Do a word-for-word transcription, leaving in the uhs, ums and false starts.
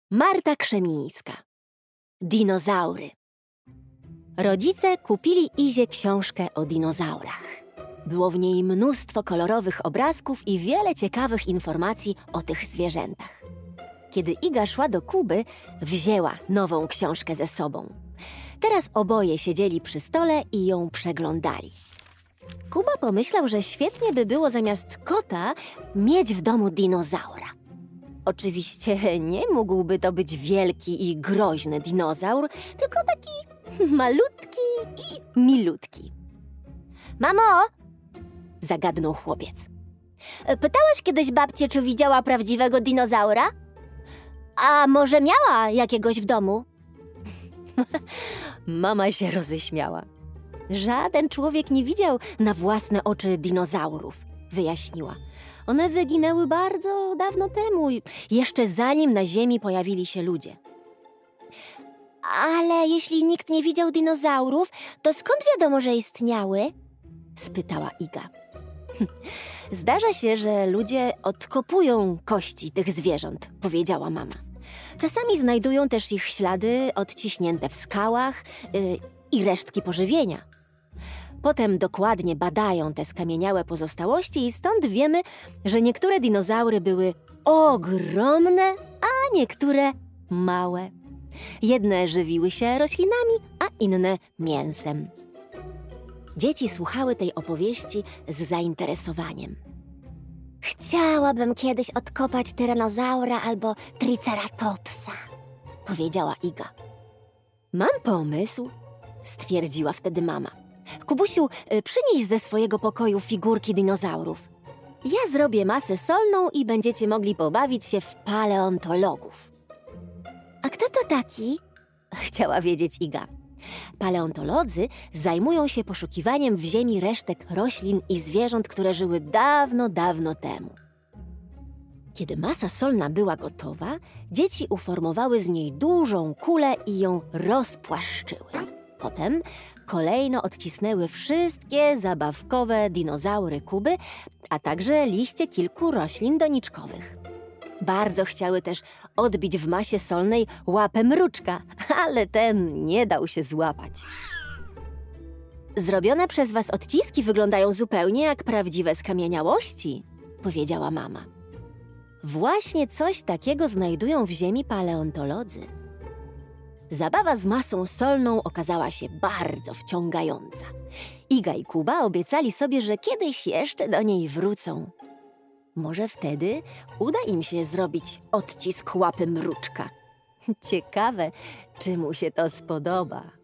Marta Krzemińska. Dinozaury. Rodzice kupili Izie książkę o dinozaurach. Było w niej mnóstwo kolorowych obrazków i wiele ciekawych informacji o tych zwierzętach. Kiedy Iga szła do Kuby, wzięła nową książkę ze sobą. Teraz oboje siedzieli przy stole i ją przeglądali. Kuba pomyślał, że świetnie by było zamiast kota mieć w domu dinozaura. Oczywiście nie mógłby to być wielki i groźny dinozaur, tylko taki malutki i milutki. Mamo! Zagadnął chłopiec. Pytałaś kiedyś babcię, czy widziała prawdziwego dinozaura? A może miała jakiegoś w domu? Mama się roześmiała. Żaden człowiek nie widział na własne oczy dinozaurów, wyjaśniła. One wyginęły bardzo dawno temu, jeszcze zanim na Ziemi pojawili się ludzie. Ale jeśli nikt nie widział dinozaurów, to skąd wiadomo, że istniały? Spytała Iga. Zdarza się, że ludzie odkopują kości tych zwierząt, powiedziała mama. Czasami znajdują też ich ślady odciśnięte w skałach yy, i resztki pożywienia. Potem dokładnie badają te skamieniałe pozostałości i stąd wiemy, że niektóre dinozaury były ogromne, a niektóre małe. Jedne żywiły się roślinami, a inne mięsem. Dzieci słuchały tej opowieści z zainteresowaniem. Chciałabym kiedyś odkopać tyranozaura albo triceratopsa, powiedziała Iga. Mam pomysł, stwierdziła wtedy mama. Kubusiu, przynieś ze swojego pokoju figurki dinozaurów. Ja zrobię masę solną i będziecie mogli pobawić się w paleontologów. A kto to taki? Chciała wiedzieć Iga. Paleontolodzy zajmują się poszukiwaniem w ziemi resztek roślin i zwierząt, które żyły dawno, dawno temu. Kiedy masa solna była gotowa, dzieci uformowały z niej dużą kulę i ją rozpłaszczyły. Potem kolejno odcisnęły wszystkie zabawkowe dinozaury Kuby, a także liście kilku roślin doniczkowych. Bardzo chciały też odbić w masie solnej łapę mruczka, ale ten nie dał się złapać. Zrobione przez was odciski wyglądają zupełnie jak prawdziwe skamieniałości, powiedziała mama. Właśnie coś takiego znajdują w ziemi paleontolodzy. Zabawa z masą solną okazała się bardzo wciągająca. Iga i Kuba obiecali sobie, że kiedyś jeszcze do niej wrócą. Może wtedy uda im się zrobić odcisk łapy mruczka. Ciekawe, czy mu się to spodoba.